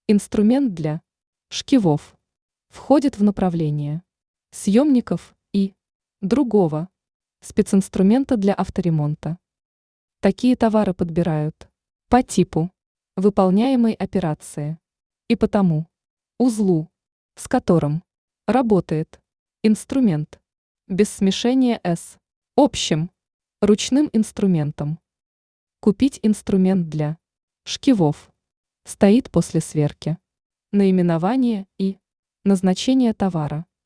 Инструмент для шкивов входит в направление съемников и другого специнструмента для авторемонта. Такие товары подбирают по типу выполняемой операции и по тому узлу, с которым работает инструмент, без смешения с общим ручным инструментом. Купить инструмент для шкивов стоит после сверки наименование и назначение товара.